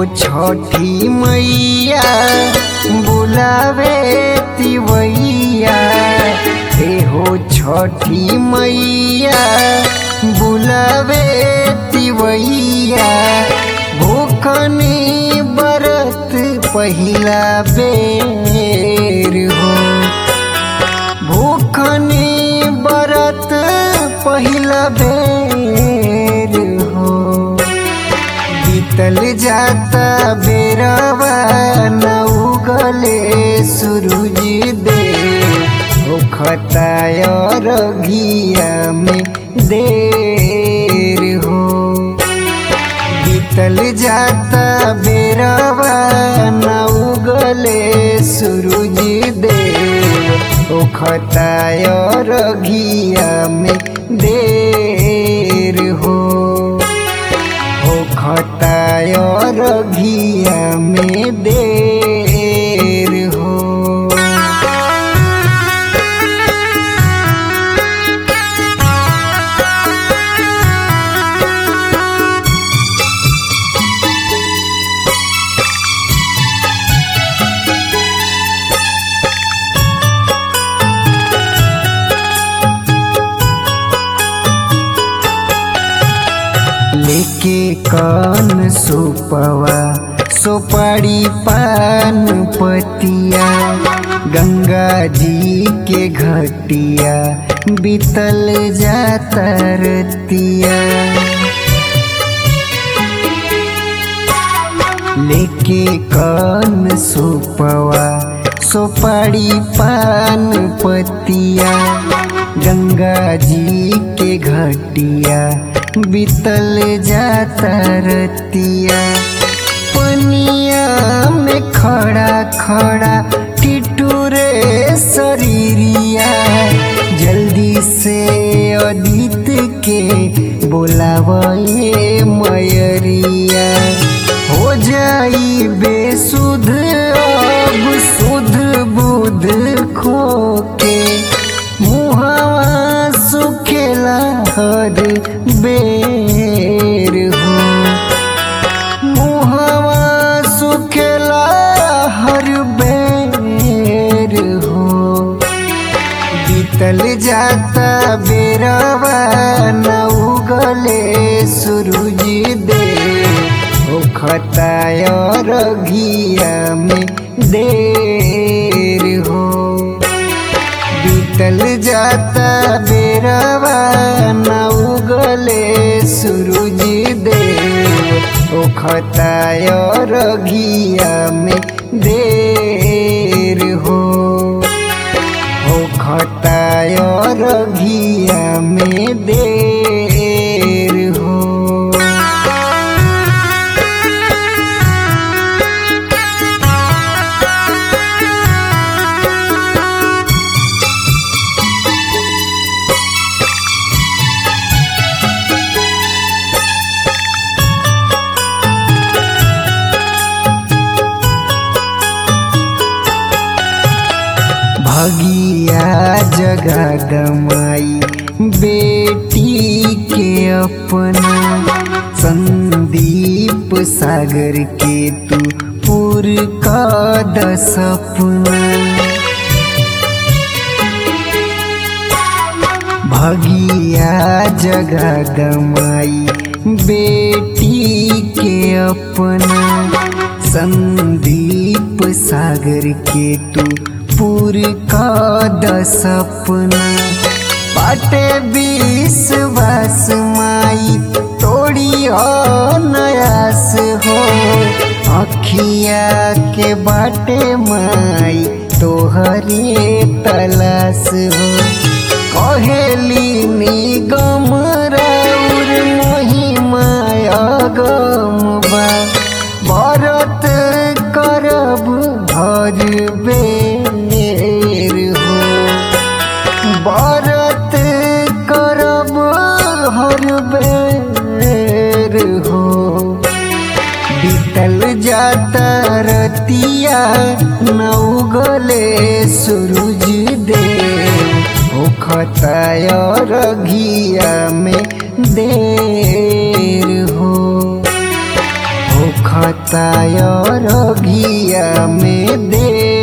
छठी मैया बुलावे तिवैया, हो छठी मैया बुलावे तिवैया। भूखनी बरत पहिला बेर हो, भूखनी बरत पहिला बेर हो। बीतल जाता बेरवा न उगले सूरज देव, होखताय रघिया में देर हो। बीतल जाता बेरवा न उगले सूरज देव, होखताय रघिया में देर हो, होखताय रघिया में देर हो। लेके कान सुपवा सुपारी पान पतिया, गंगा जी के घटिया बीतल जाता रतिया। लेके कान सुपवा सुपारी पान पतिया, गंगा जी के घटिया बीतल जाता रतिया। पनिया में खड़ा खड़ा टिटूरे शरीरिया, जल्दी से अदित के बोलावे मयरिया। हो जाई बेसुध अब सुध बुध खोके, मुहावा सुखेला हर बेर हो, मुहावा सुखेला हर बेर हो। बीतल जाता बेरवा न उगले सूरज देव, होखताय रघिया में देर हो। बीतल जाता बेरवा न उगले सूरज देव, होखताय रघिया में देर हो, होखताय रघिया में देर हो। भगिया जगा गमाई बेटी के अपना, संदीप सागर के तू पूर का सपना। भगिया जगा गमाई बेटी के अपना, संदीप सागर के तू पूर का सपना। बाटे विश्वास माई तोड़ी हो नयास हो, अखिया के बाटे माई तोहरे तलाश हो। कहेली निगम राउर महिमा अगम बा, व्रत करब हर बेर हो, व्रत करब हर बेर हो। बीतल जाता रतिया न उगले सूरज देव, होखताय रघिया में देर हो, होखताय रघिया में दे